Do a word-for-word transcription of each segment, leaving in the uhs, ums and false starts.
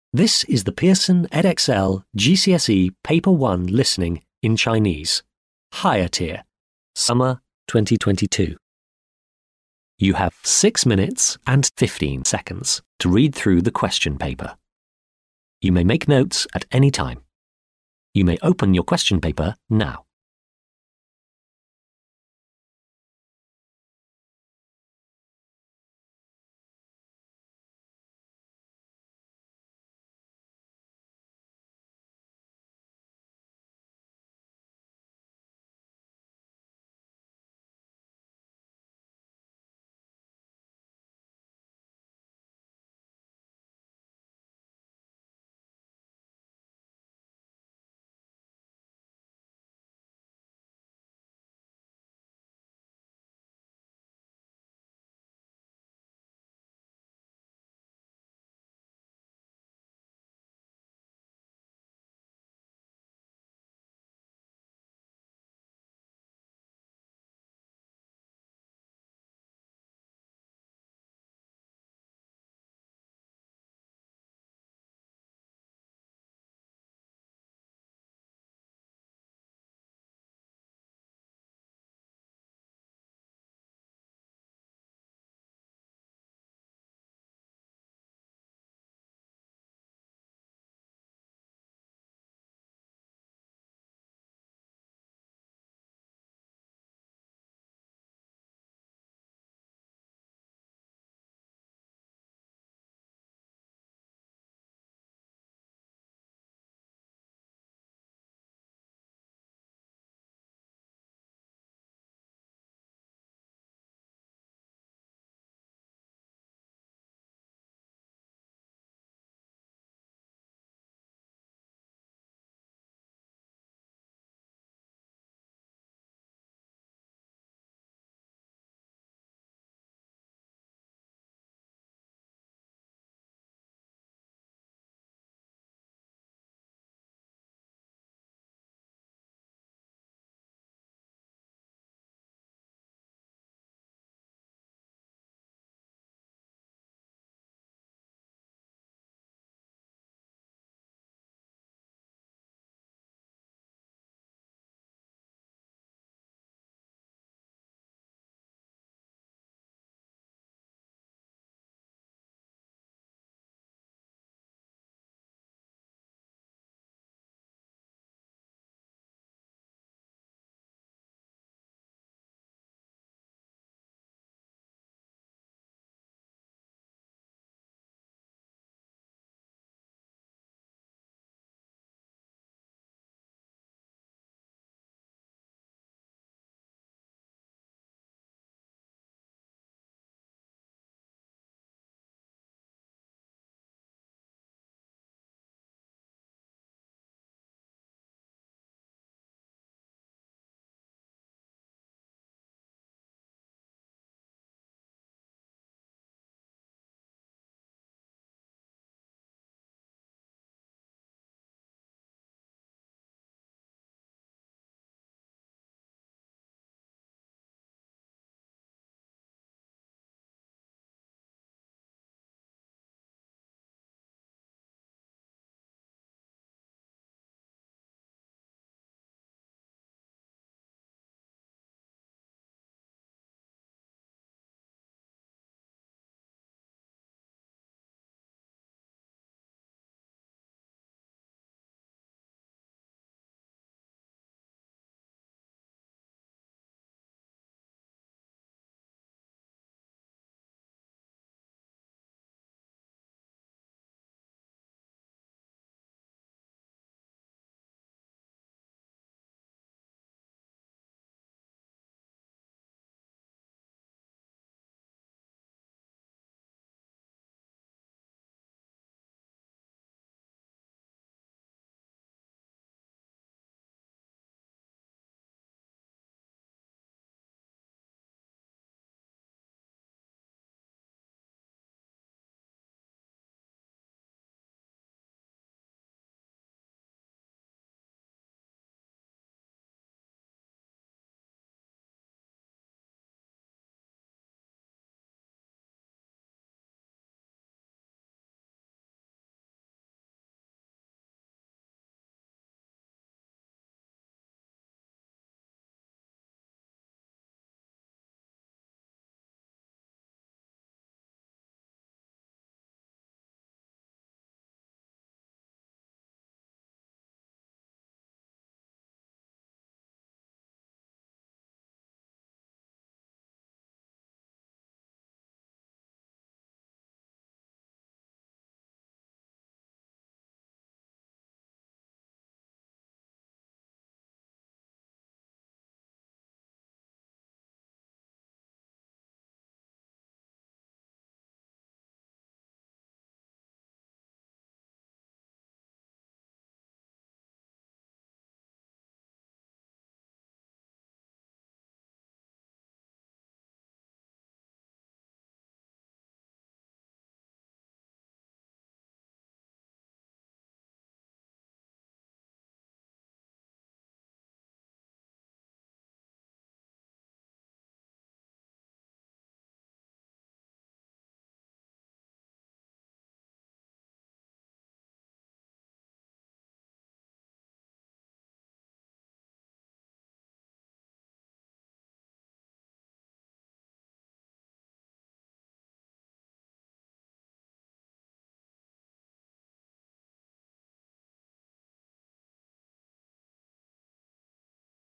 This is the Pearson Edexcel G C S E Paper one Listening in Chinese, Higher Tier, Summer twenty twenty-two. You have six minutes and fifteen seconds to read through the question paper. You may make notes at any time. You may open your question paper now.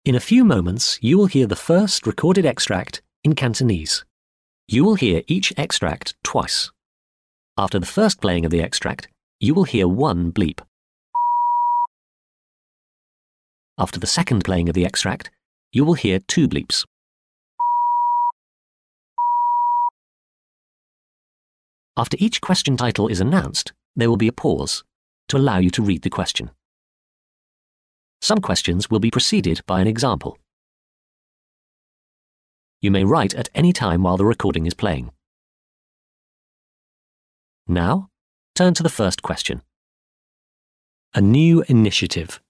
In a few moments, you will hear the first recorded extract in Cantonese. You will hear each extract twice. After the first playing of the extract, you will hear one bleep. After the second playing of the extract, you will hear two bleeps. After each question title is announced, there will be a pause to allow you to read the question. Some questions will be preceded by an example. You may write at any time while the recording is playing. Now, turn to the first question. A new initiative.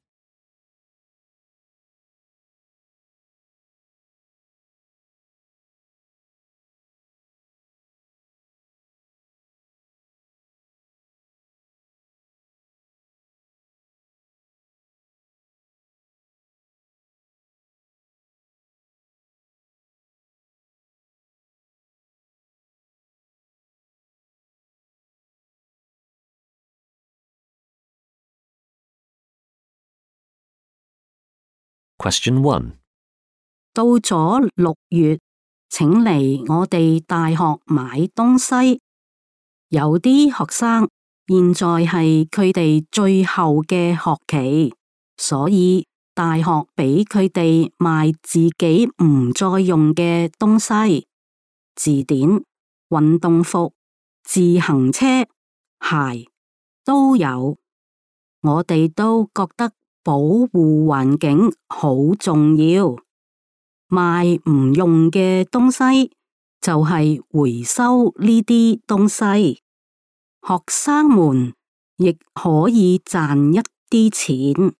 Question one. 到咗六月，請嚟我哋大學買東西。有啲學生現在係佢哋最後嘅學期，所以大學俾佢哋賣自己唔再用嘅東西，字典、運動服、自行車、鞋都有。我哋都覺得保護環境好重要，賣唔用嘅東西就係回收呢啲東西，學生們亦可以賺一啲錢。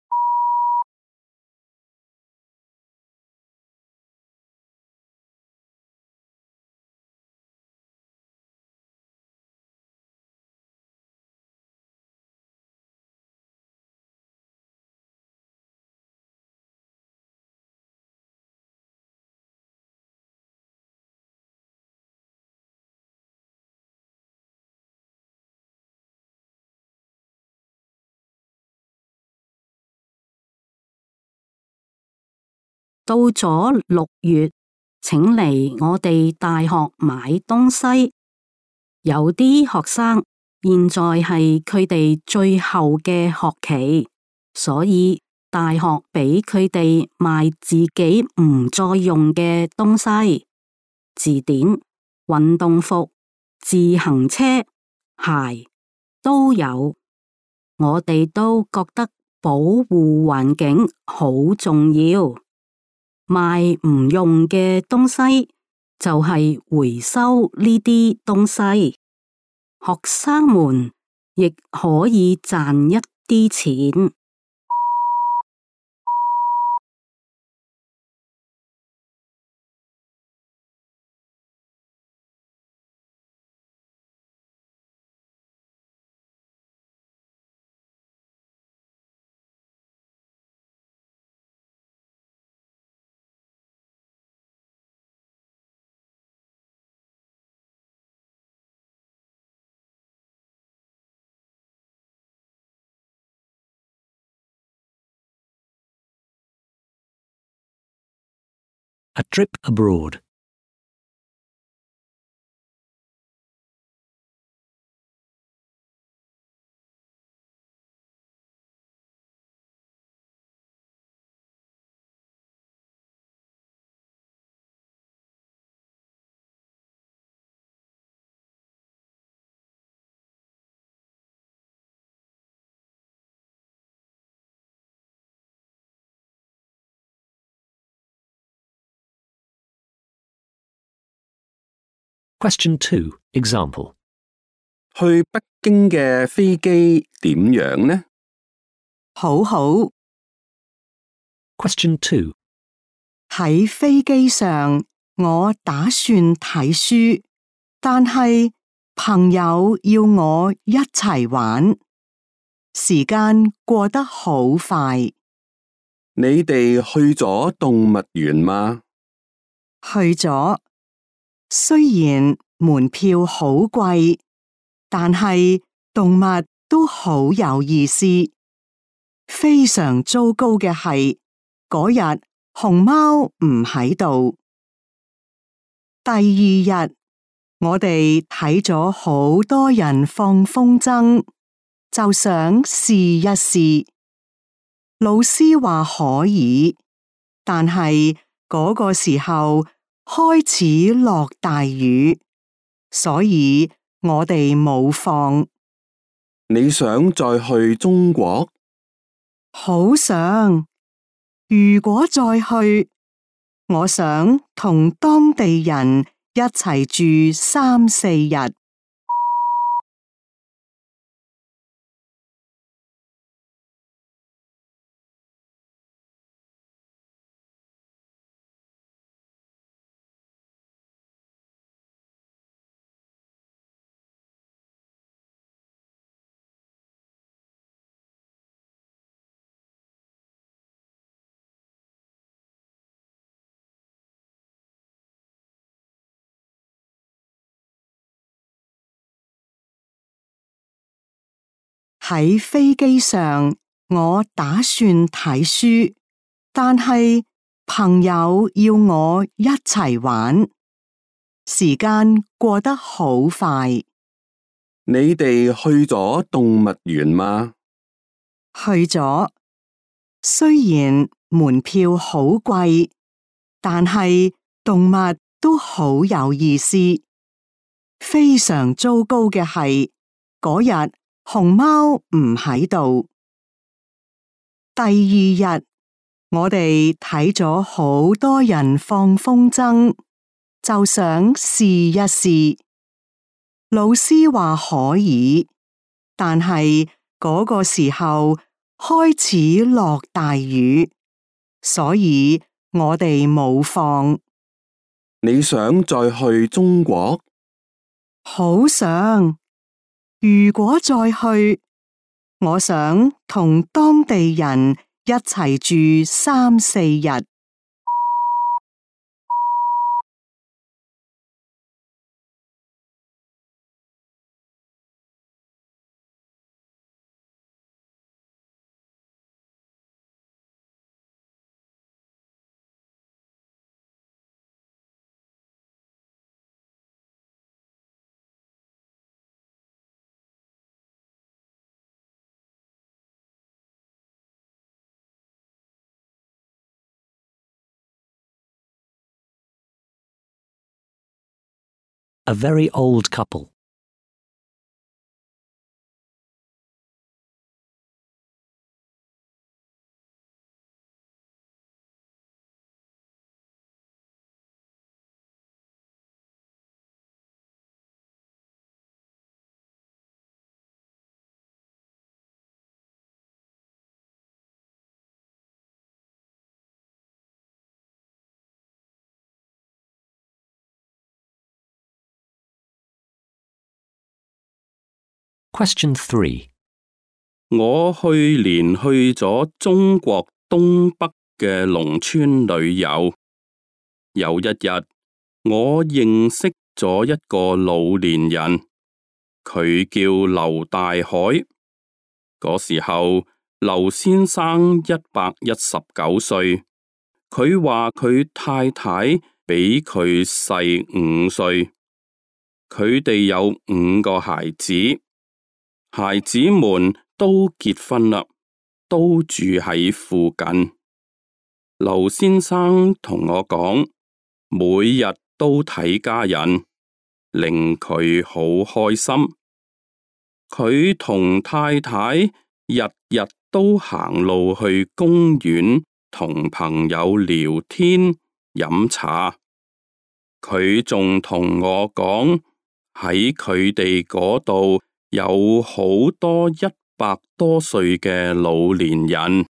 到咗六月，請嚟我哋大學買東西。有啲學生現在係佢哋最後嘅學期，所以大學俾佢哋賣自己唔再用嘅東西，字典、運動服、自行車、鞋都有。我哋都覺得保護環境好重要。賣唔用嘅東西就係回收呢啲東西，學生們亦可以賺一啲錢。 A trip abroad. Question two, example. 去北京嘅飛機點樣呢？ 好好。 Question two. 喺飛機上，我打算睇書，但係朋友要我一齊玩，時間過得好快。 你哋去咗動物園嗎？ 去咗。雖然門票好貴，但係動物都好有意思。非常糟糕嘅係，嗰日熊貓唔喺度。第二日，我哋睇咗好多人放風箏，就想試一試。老師話可以，但係嗰個時候開始落大雨，所以我哋冇放。 你想再去中國？ 好想，如果再去，我想同當地人一齊住三四日。喺飛機上，我打算睇書，但係朋友要我一齊玩，時間過得好快。 你哋去咗動物園嗎？ 去咗，雖然門票好貴，但係動物都好有意思。非常糟糕嘅係，嗰日熊貓唔喺度。第二日，我哋睇咗好多人放風箏，就想試一試。老師話可以，但係嗰個時候開始落大雨，所以我哋冇放。 你想再去中國？ 好想，如果再去，我想同當地人一齊住三四日。 A very old couple. Question three. 我去年去咗中國東北嘅農村旅遊，有一日我認識咗一個老年人，佢叫劉大海。嗰時候劉先生一百一十九歲，佢話佢太太比佢細五歲，佢哋有五個孩子。孩子們都結婚啦，都住喺附近。劉先生同我講，每日都睇家人，令佢好開心。佢同太太日日都行路去公園同朋友聊天飲茶。佢仲同我講，喺佢哋嗰度有好多一百多歲嘅老年人。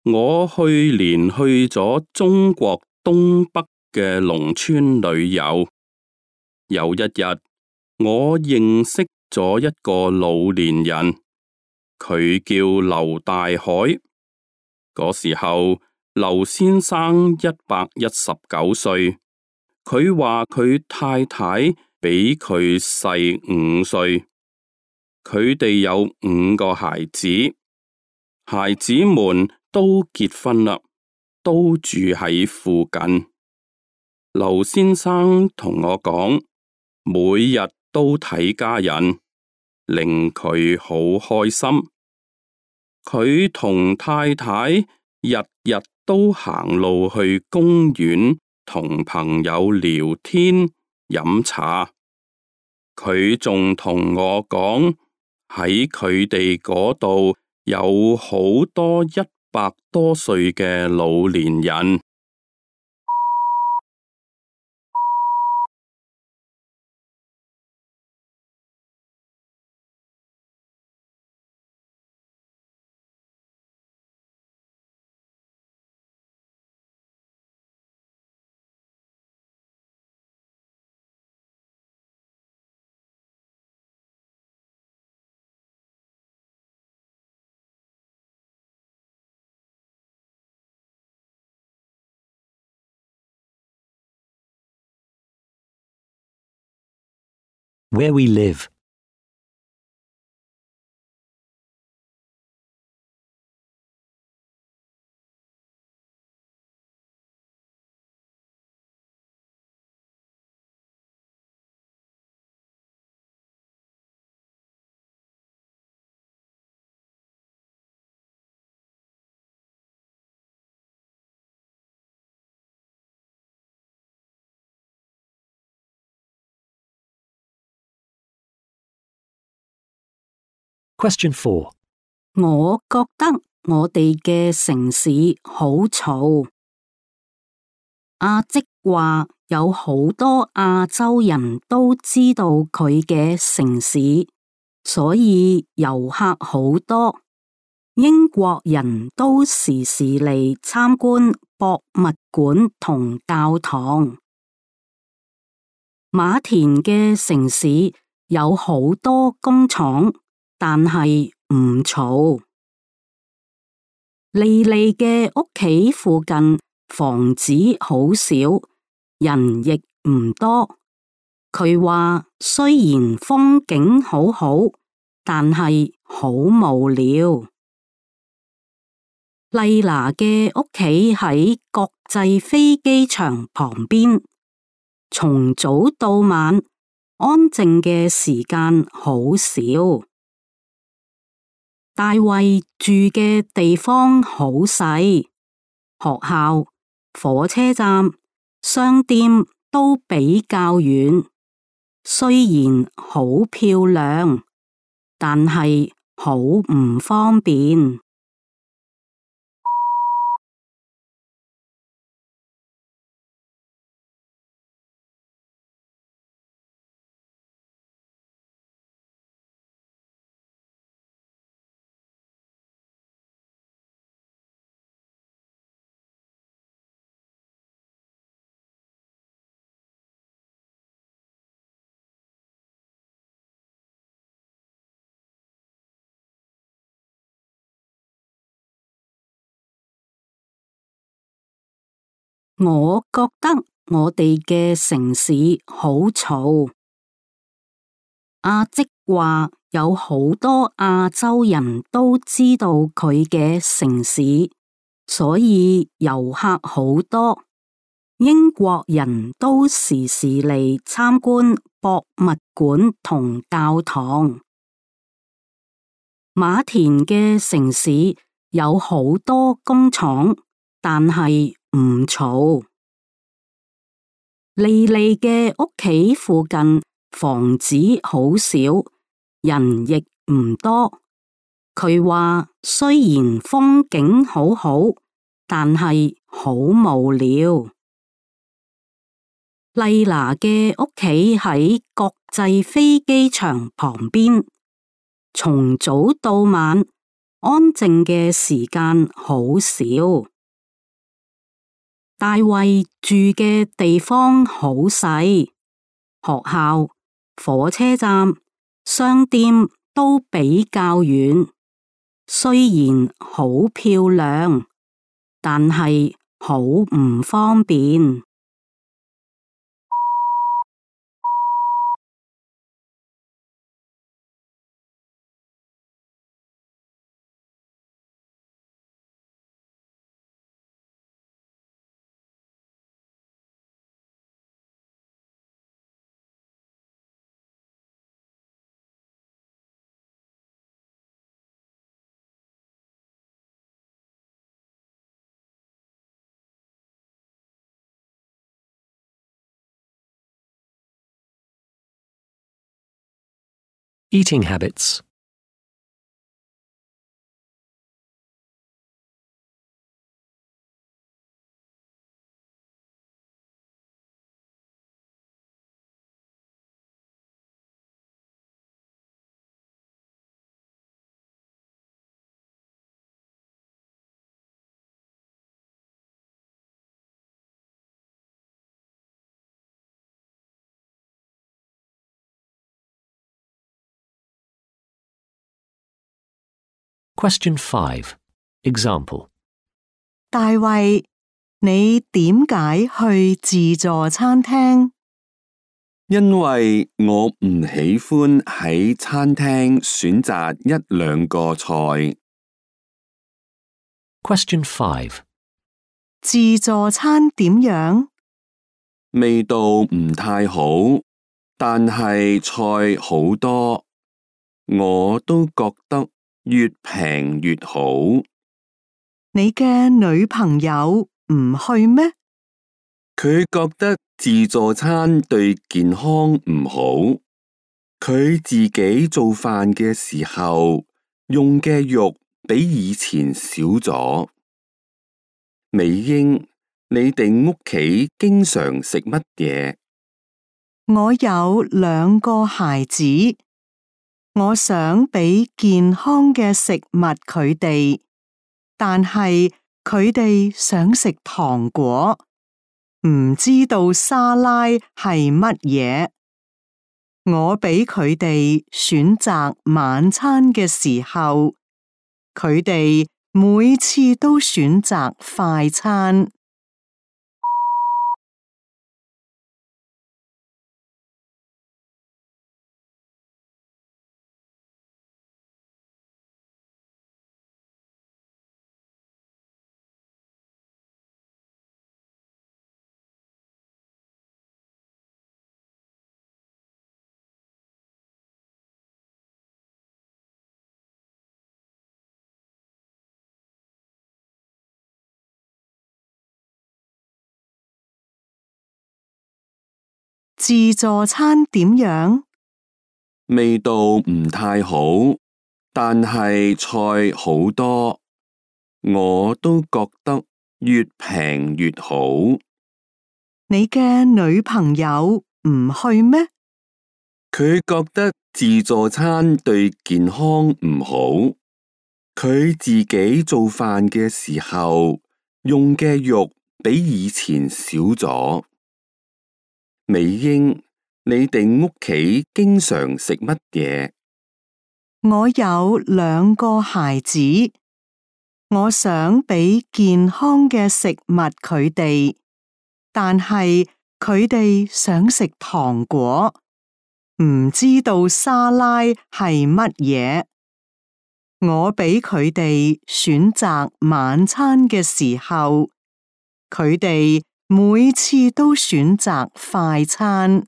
我去年去咗中國東北嘅農村旅遊，有一日我認識咗一個老年人，佢叫劉大海。嗰時候劉先生一百一十九歲，佢話佢太太比佢細五歲，佢哋有五個孩子，孩子們都結婚啦，都住喺附近。劉先生同我講，每日都睇家人，令佢好開心。佢同太太日日都行路去公園，同朋友聊天飲茶。佢仲同我講，喺佢哋嗰度有好多一百多歲嘅老年人。 Where we live. Question four. 我覺得我哋嘅城市好嘈。阿即話有好多亞洲人都知道佢嘅城市，所以遊客好多。英國人都時時嚟參觀博物館同教堂。馬田嘅城市有好多工廠，但係唔嘈。莉莉嘅屋企附近房子好少，人亦唔多。佢話雖然風景好好，但係好無聊。麗娜嘅屋企喺國際飛機場旁邊，從早到晚安靜嘅時間好少。大衛住嘅地方好細，學校、火車站、商店都比較遠，雖然好漂亮，但係好唔方便。我覺得我哋嘅城市好嘈。阿即話有好多亞洲人都知道佢嘅城市，所以遊客好多。英國人都時時嚟參觀博物館同教堂。馬田嘅城市有好多工廠，但係唔嘈。莉莉嘅屋企附近房子好少，人亦唔多。佢話雖然風景好好，但係好無聊。麗娜嘅屋企喺國際飛機場旁邊，從早到晚安靜嘅時間好少。大衛住嘅地方好細，學校、火車站、商店都比較遠。雖然好漂亮，但係好唔方便。 Eating habits. Question five. Example. 大衛，你點解去自助餐廳？ 因為我唔喜歡喺餐廳選擇一兩個菜。 Question five. 自助餐點樣？ 味道唔太好，但係菜好多，我都覺得越平越好。 你嘅女朋友唔去咩？ 佢覺得自助餐對健康唔好，佢自己做飯嘅時候用嘅肉比以前少咗。美英，你哋屋企經常食乜嘢？ 我有兩個孩子，我想俾健康嘅食物佢哋，但係佢哋想食糖果，唔知道沙拉係乜嘢。我俾佢哋選擇晚餐嘅時候，佢哋每次都選擇快餐。自助餐點樣？ 味道唔太好，但係菜好多，我都覺得越平越好。 你嘅女朋友唔去咩？ 佢覺得自助餐對健康唔好，佢自己做飯嘅時候用嘅肉比以前少咗。美英，你哋屋企經常食乜嘢？ 我有兩個孩子，我想俾健康嘅食物佢哋，但係佢哋想食糖果，唔知道沙拉係乜嘢。我俾佢哋選擇晚餐嘅時候，佢哋每次都選擇快餐。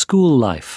School life.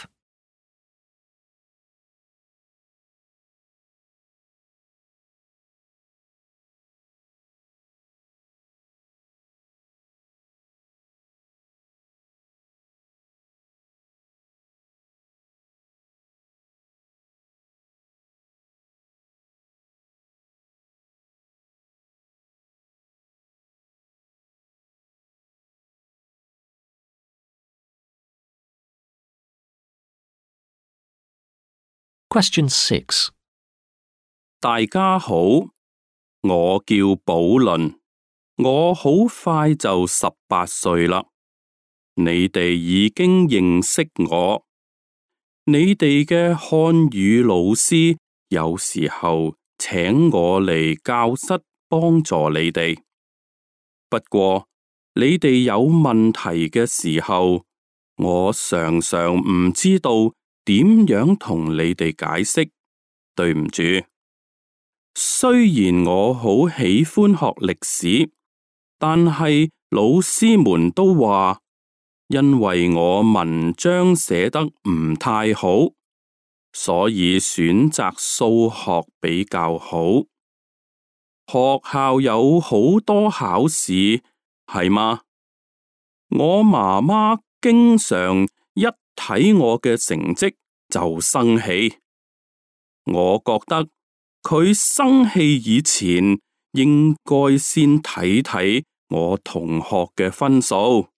Question six. 大家好，我叫寶倫，我好快就十八歲啦。你哋已經認識我，你哋嘅漢語老師有時候請我嚟教室幫助你哋。不過你哋有問題嘅時候，我常常唔知道點樣同你哋解釋，對唔住。雖然我好喜歡學歷史，但係老師們都話，因為我文章寫得唔太好，所以選擇數學比較好。學校有好多考試，係嗎？我媽媽經常一睇我嘅成績就生氣。我覺得佢生氣以前應該先睇睇我同學嘅分數。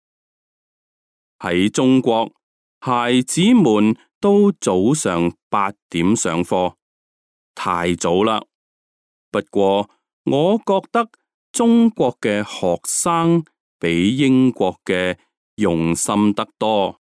喺中國，孩子們都早上八點上課，太早啦。不過我覺得中國嘅學生比英國嘅用心得多。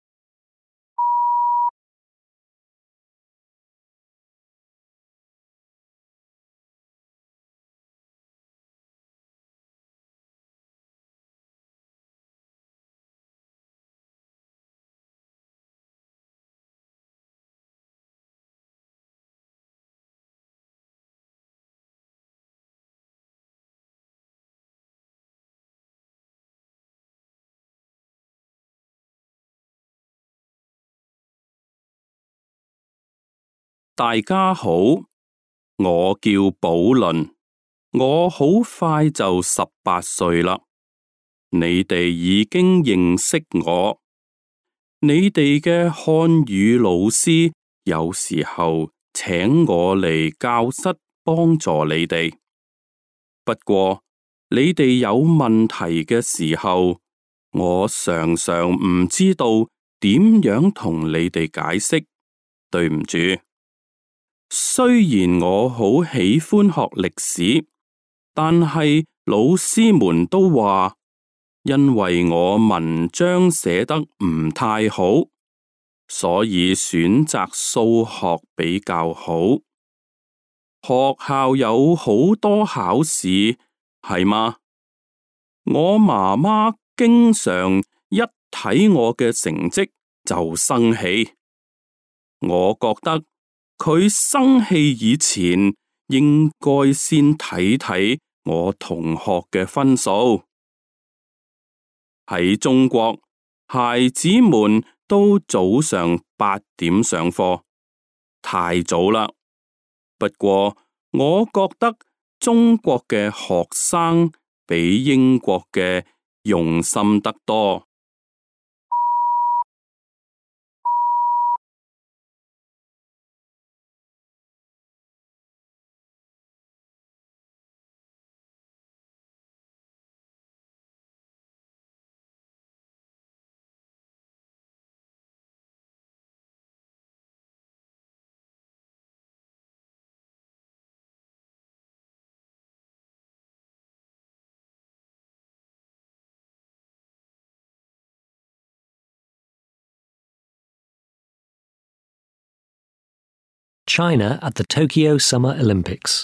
大家好，我叫寶倫，我好快就十八歲啦。你哋已經認識我，你哋嘅漢語老師有時候請我嚟教室幫助你哋。不過你哋有問題嘅時候，我常常唔知道點樣同你哋解釋，對唔住。雖然我好喜歡學歷史，但係老師們都話，因為我文章寫得唔太好，所以選擇數學比較好。學校有好多考試，係嗎？我媽媽經常一睇我嘅成績就生氣。我覺得佢生氣以前應該先睇睇我同學嘅分數。喺中國，孩子們都早上八點上課，太早啦。不過我覺得中國嘅學生比英國嘅用心得多。 China at the Tokyo Summer Olympics.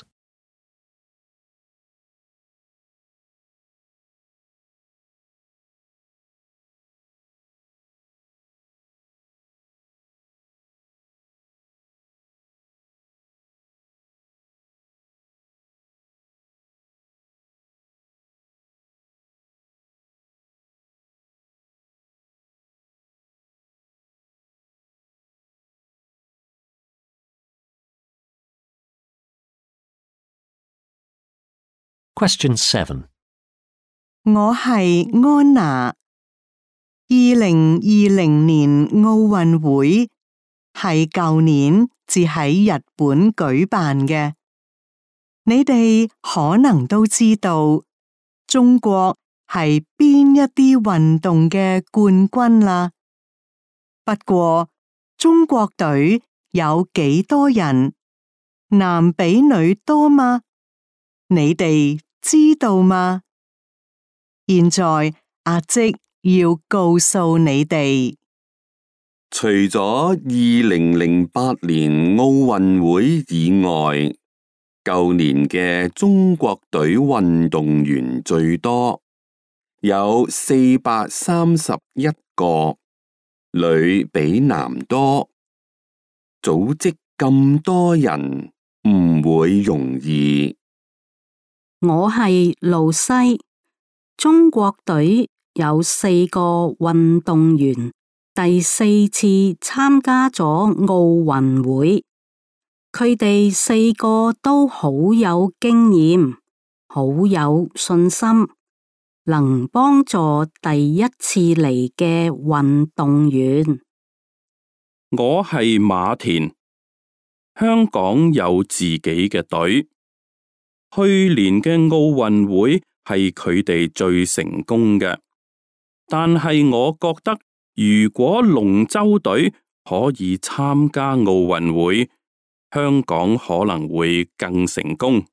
Question seven. 我係安娜。二零二零年奧運會係舊年至喺日本舉辦嘅。你哋可能都知道中國係邊一啲運動嘅冠軍啦。不過中國隊有幾多人？男比女多嗎？你哋知道嗎？現在阿即要告訴你哋， 除咗二零零八年奧運會以外，舊年嘅中國隊運動員最多，有四百三十一個，女比男多。組織咁多人唔會容易。 我係露西，中國隊有四個運動員第四次參加咗奧運會，佢哋四個都好有經驗，好有信心，能幫助第一次嚟嘅運動員。 我係馬田，香港有自己嘅隊。去年嘅奧運會係佢哋最成功嘅，但係我覺得如果龍舟隊可以參加奧運會，香港可能會更成功。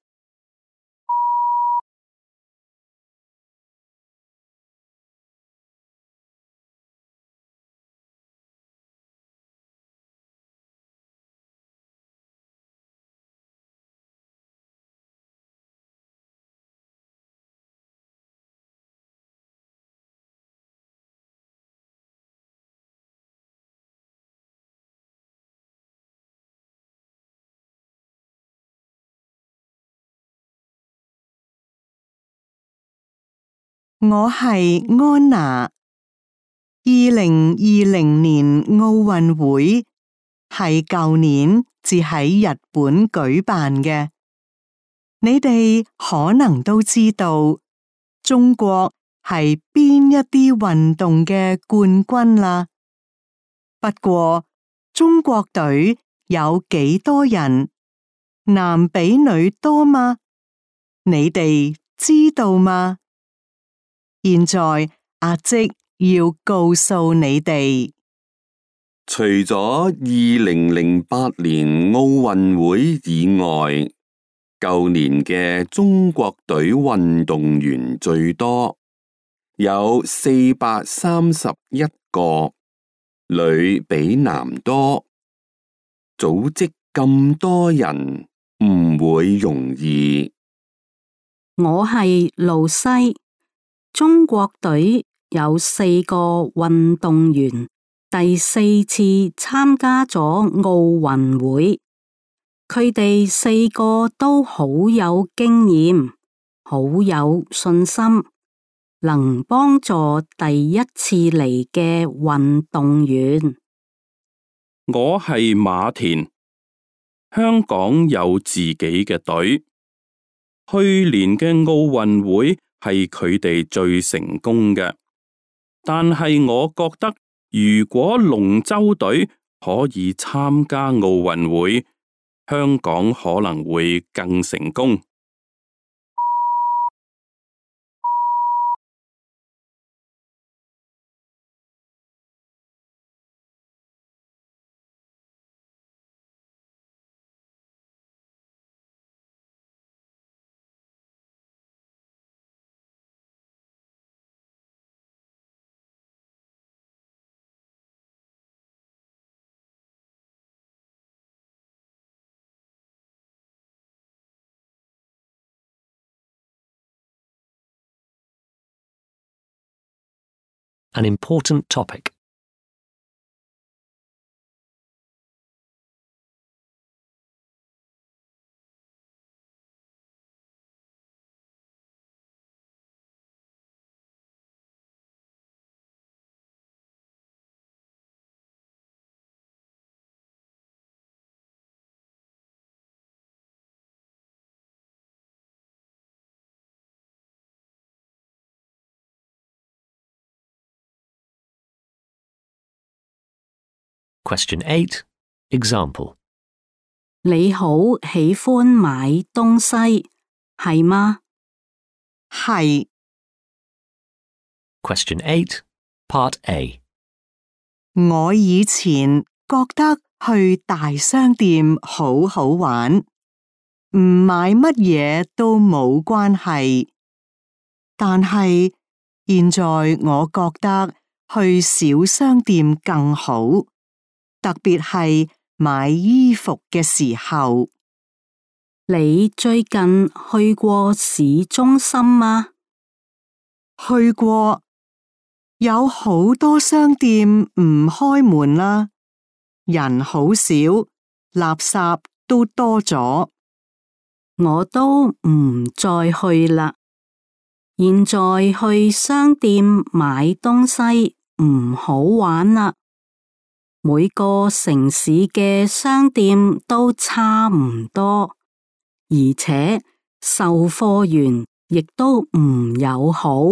我係安娜。二零二零年奧運會係舊年至喺日本舉辦嘅。你哋可能都知道中國係邊一啲運動嘅冠軍啦。不過中國隊有幾多人？男比女多嗎？你哋知道嗎？現在阿即要告訴你哋， 除咗二零零八年奧運會以外，舊年嘅中國隊運動員最多，有四百三十一個，女比男多。組織咁多人唔會容易。 我係露西，中國隊有四個運動員第四次參加咗奧運會，佢哋四個都好有經驗，好有信心，能幫助第一次嚟嘅運動員。 我係馬田，香港有自己嘅隊。去年嘅奧運會係佢哋最成功嘅，但係我覺得如果龍舟隊可以參加奧運會，香港可能會更成功。 An important topic. Question eight. Example. 你好喜歡買東西，係嗎？ 係。 Question eight. Part A. 我以前覺得去大商店好好玩，唔買乜嘢都冇關係。但係現在我覺得去小商店更好，特別係買衣服嘅時候。 你最近去過市中心嗎？ 去過，有好多商店唔開門啦，人好少，垃圾都多咗。 我都唔再去啦。現在去商店買東西唔好玩啦。每個城市嘅商店都差唔多，而且售貨員亦都唔友好。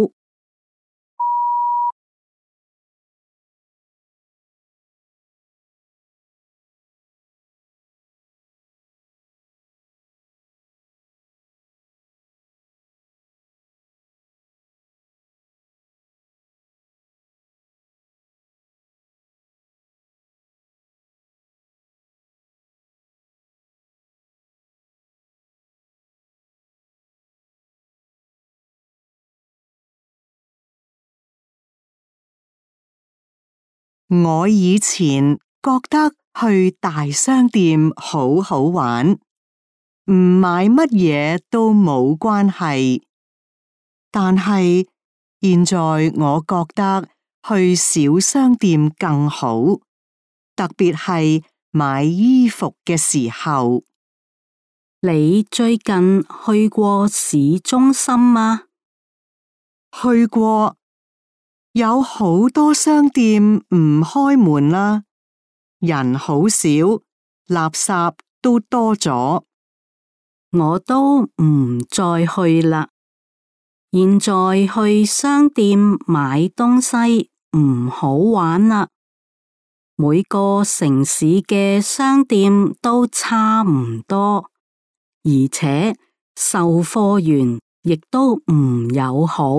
我以前覺得去大商店好好玩，唔買乜嘢都冇關係。但係現在我覺得去小商店更好，特別係買衣服嘅時候。 你最近去過市中心嗎？ 去過。有好多商店唔開門啦，人好少，垃圾都多咗。 我都唔再去啦。現在去商店買東西唔好玩啦。每個城市嘅商店都差唔多，而且售貨員亦都唔友好。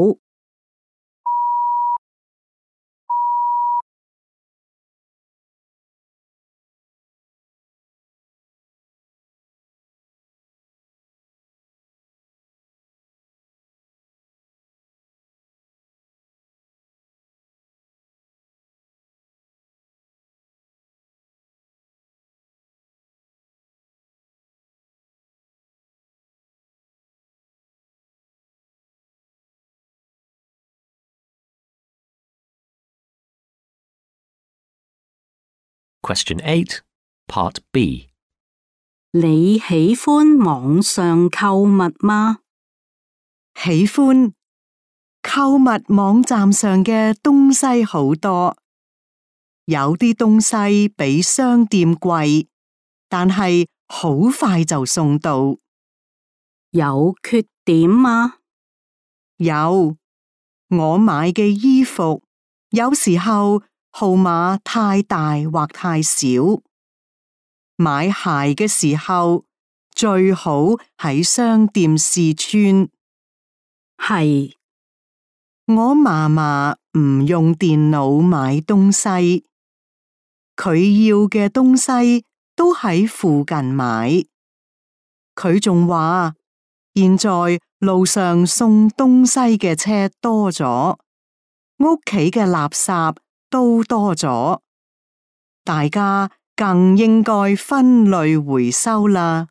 Question eight. Part B. 你喜歡網上購物嗎？ 喜歡。購物網站上嘅東西好多，有啲東西比商店貴，但係好快就送到。 有缺點嗎？ 有。我買嘅衣服有時候號碼太大或太少。買鞋嘅時候最好喺商店試穿。 係。 我嫲嫲唔用電腦買東西，佢要嘅東西都喺附近買。佢仲話，現在路上送東西嘅車多咗，屋企嘅垃圾都多咗，大家更應該分類回收啦。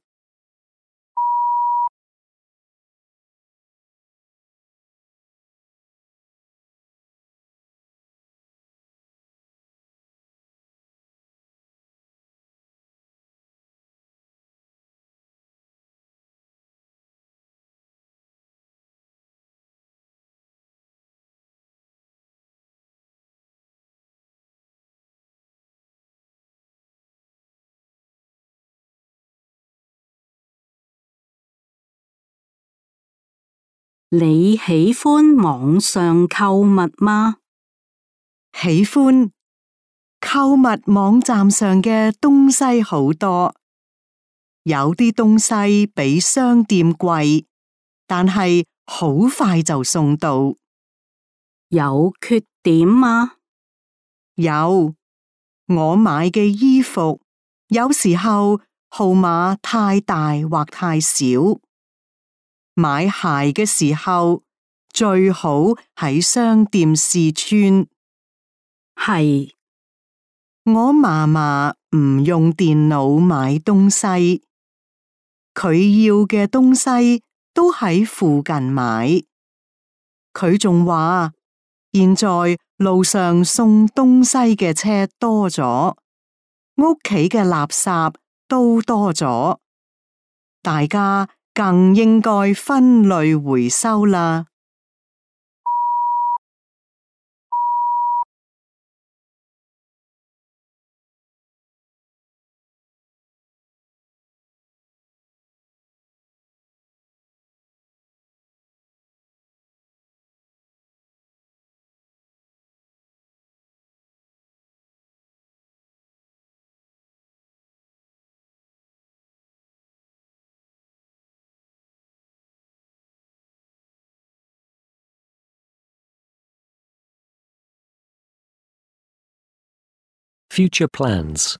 你喜歡網上購物嗎？ 喜歡。 購物網站上嘅東西好多，有啲東西比商店貴，但係好快就送到。 有缺點嗎？ 有，我買嘅衣服有時候號碼太大或太小，買鞋嘅時候最好喺商店試穿。 係， 我嫲嫲唔用電腦買東西，佢要嘅東西都喺附近買。佢仲話，現在路上送東西嘅車多咗，屋企嘅垃圾都多咗，大家更應該分類回收啦。 Future plans.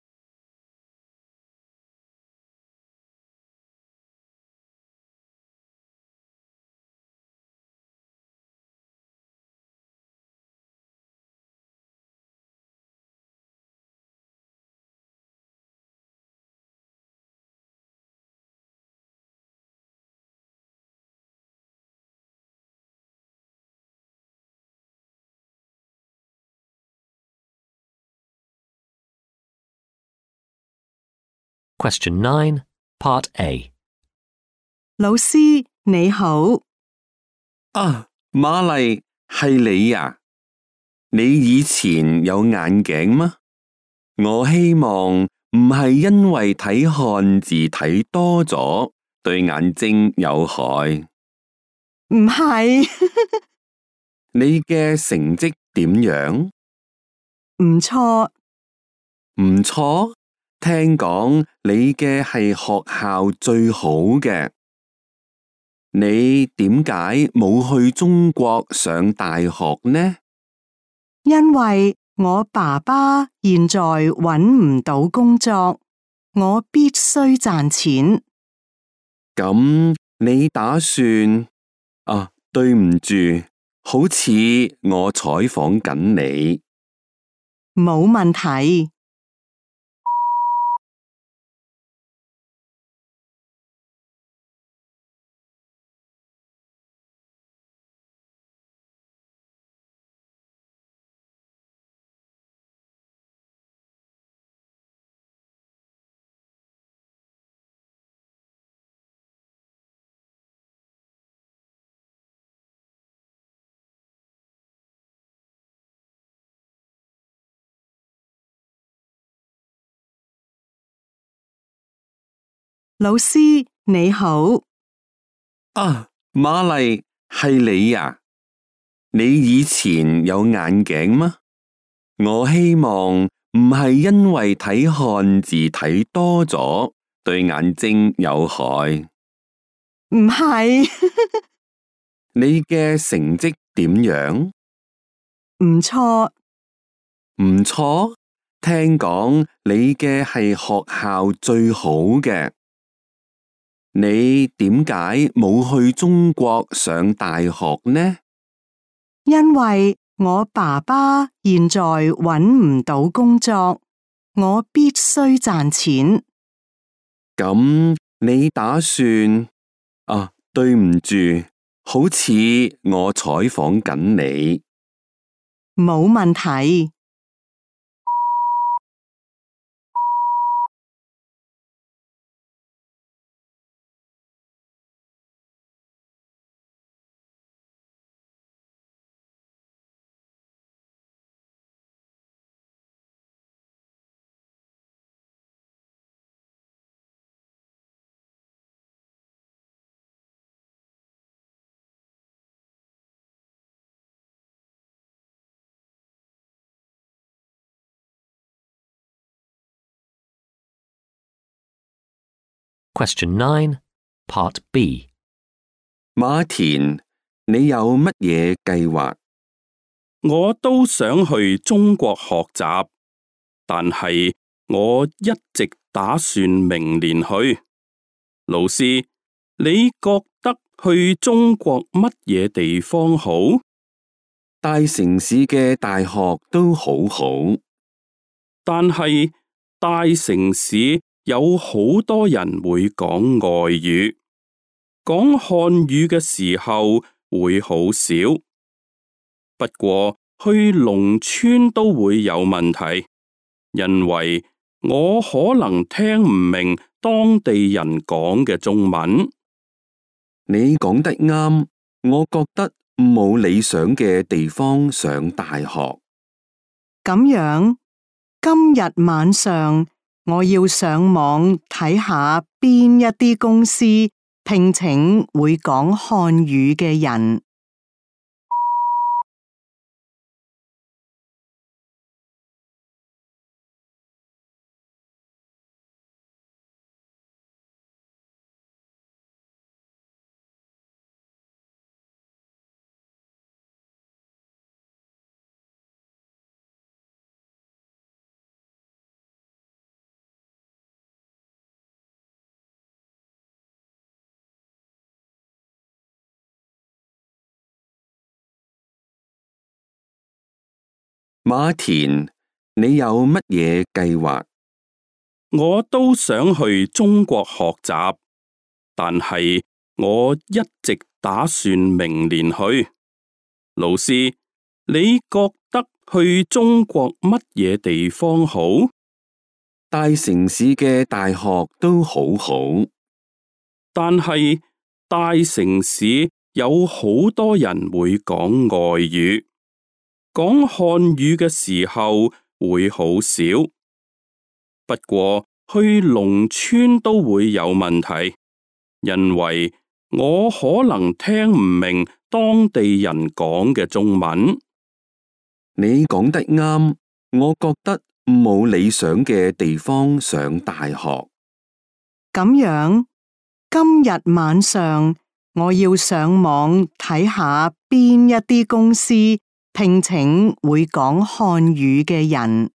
Question nine, Part A. 老師你好， 啊，瑪麗，係你呀？你以前有眼鏡嗎？我希望唔係因為睇漢字睇多咗，對眼睛有害。 唔係， 你嘅成績點樣？ 唔錯， 唔錯，聽講你嘅係學校最好嘅。你點解冇去中國上大學呢？ 因為我爸爸現在搵唔到工作，我必須賺錢。 咁你打算？啊，對唔住，好似我採訪緊你。 冇問題。老師你好， 啊，瑪麗，係你呀？你以前有眼鏡嗎？我希望唔係因為睇漢字睇多咗，對眼睛有害。 唔係， 你嘅成績點樣？ 唔錯， 唔錯，聽講你嘅係學校最好嘅。你點解冇去中國上大學呢？ 因為我爸爸現在搵唔到工作，我必須賺錢。 咁你打算？啊，對唔住，好似我採訪緊你。 冇問題。 Question nine, Part B. 馬田，你有乜嘢計劃？ 我都想去中國學習，但係我一直打算明年去。老師，你覺得去中國乜嘢地方好？ 大城市嘅大學都好好， 但係大城市有好多人會講外語，講漢語嘅時候會好少。不過去農村都會有問題，因為我可能聽唔明當地人講嘅中文。 你講得啱，我覺得冇理想嘅地方上大學。 咁樣，今日晚上我要上網睇下邊一啲公司聘請會講漢語嘅人。 馬田，你有乜嘢計劃？ 我都想去中國學習，但係我一直打算明年去。老師，你覺得去中國乜嘢地方好？ 大城市嘅大學都好好， 但係大城市有好多人會講外語，講漢語嘅時候會好少。不過去農村都會有問題，因為我可能聽唔明當地人講嘅中文。 你講得啱，我覺得冇理想嘅地方上大學。 咁樣，今日晚上我要上網睇下邊一啲公司聘請會講漢語嘅人。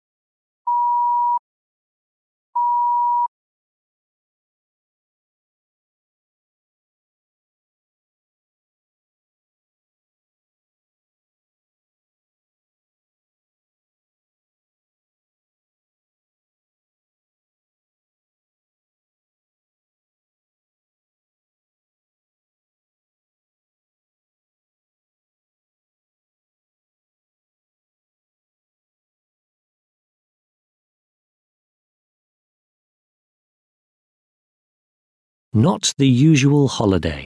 Not the usual holiday.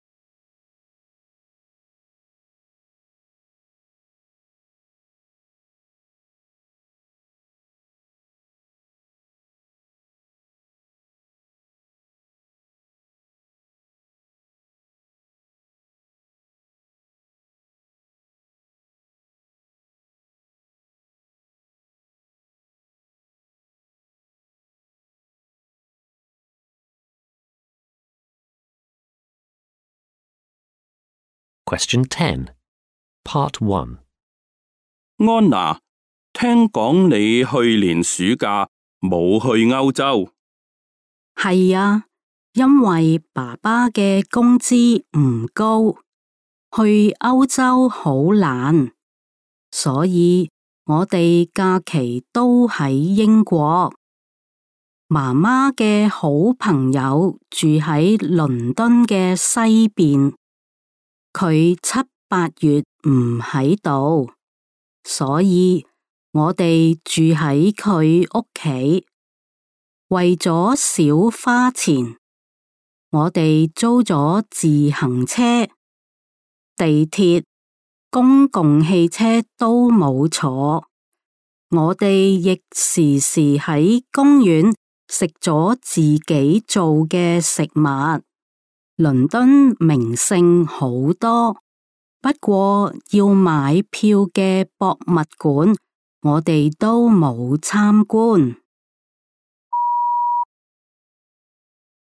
Question ten, Part one. 安娜，聽講你去年暑假冇去歐洲。 係啊，因為爸爸嘅工資唔高，去歐洲好難，所以我哋假期都喺英國。媽媽嘅好朋友住喺倫敦嘅西邊，佢七八月唔喺度，所以我哋住喺佢屋企。為咗少花錢，我哋租咗自行車、地鐵、公共汽車都冇坐。我哋亦時時喺公園食咗自己做嘅食物。倫敦名勝好多，不過要買票嘅博物館，我哋都冇參觀。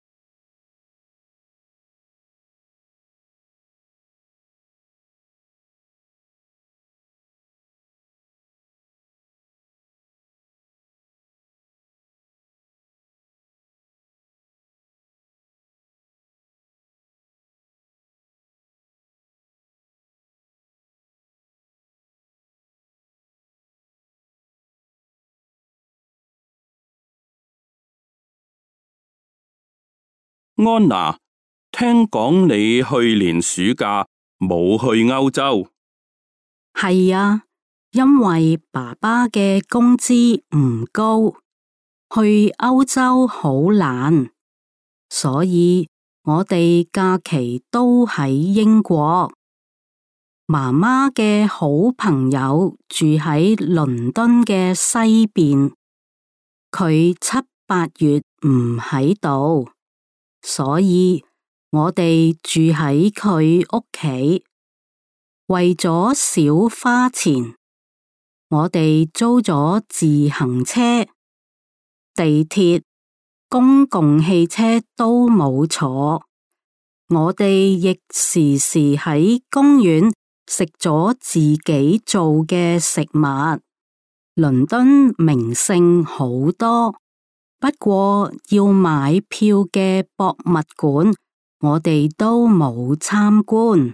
安娜，聽講你去年暑假冇去歐洲。 係啊，因為爸爸嘅工資唔高，去歐洲好難，所以我哋假期都喺英國。媽媽嘅好朋友住喺倫敦嘅西邊，佢七八月唔喺度，所以我哋住喺佢屋企。為咗少花錢，我哋租咗自行車、地鐵、公共汽車都冇坐。我哋亦時時喺公園食咗自己做嘅食物。倫敦名勝好多，不過要買票嘅博物館，我哋都冇參觀。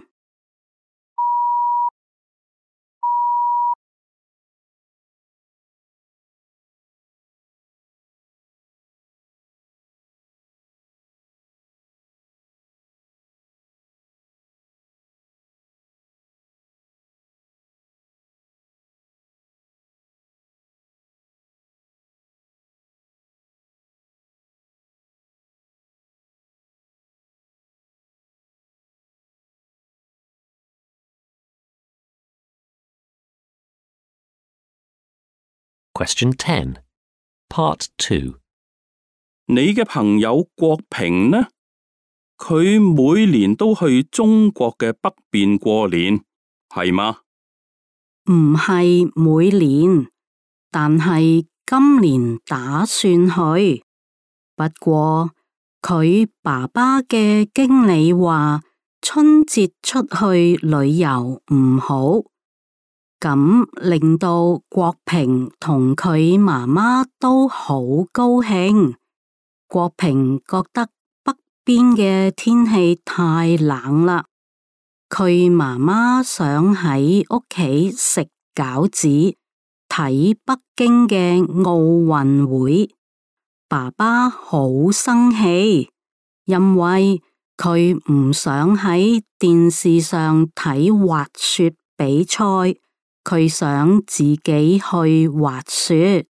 Question ten, Part two. 你嘅朋友國平呢？佢每年都去中國嘅北邊過年，係嗎？ 唔係每年，但係今年打算去。不過佢爸爸嘅經理話春節出去旅遊唔好，咁令到國平同佢媽媽都好高興。國平覺得北邊嘅天氣太冷啦，佢媽媽想喺屋企食餃子，睇北京嘅奧運會。爸爸好生氣，因為佢唔想喺電視上睇滑雪比賽，佢想自己去滑雪。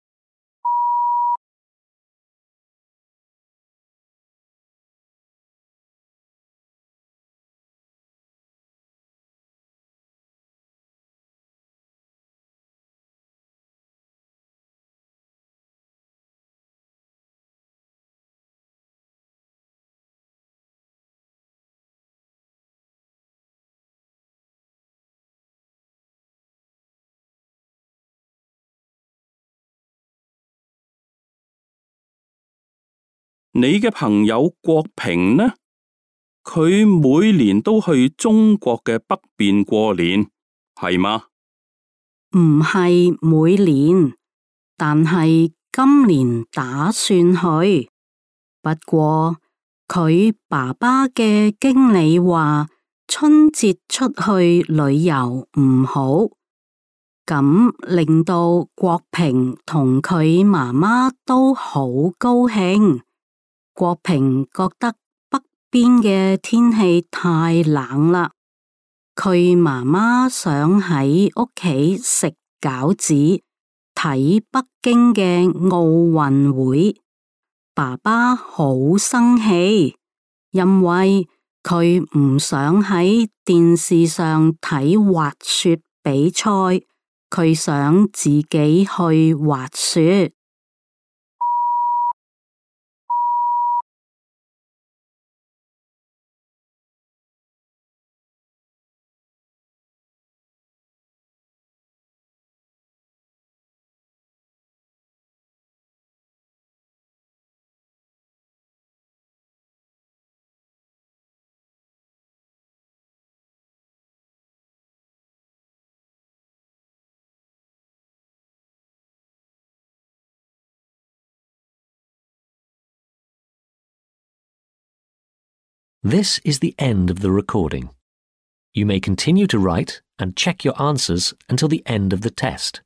你嘅朋友國平呢？佢每年都去中國嘅北邊過年，係嗎？ 唔係每年，但係今年打算去。不過佢爸爸嘅經理話春節出去旅遊唔好，咁令到國平同佢媽媽都好高興。國平覺得北邊嘅天氣太冷啦，佢媽媽想喺屋企食餃子，睇北京嘅奧運會。爸爸好生氣，因為佢唔想喺電視上睇滑雪比賽，佢想自己去滑雪。 This is the end of the recording. You may continue to write and check your answers until the end of the test.